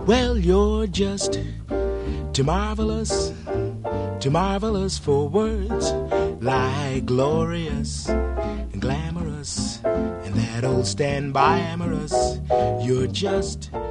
Well, you're just too marvelous for words, like glorious and glamorous, and that old standby amorous. You're just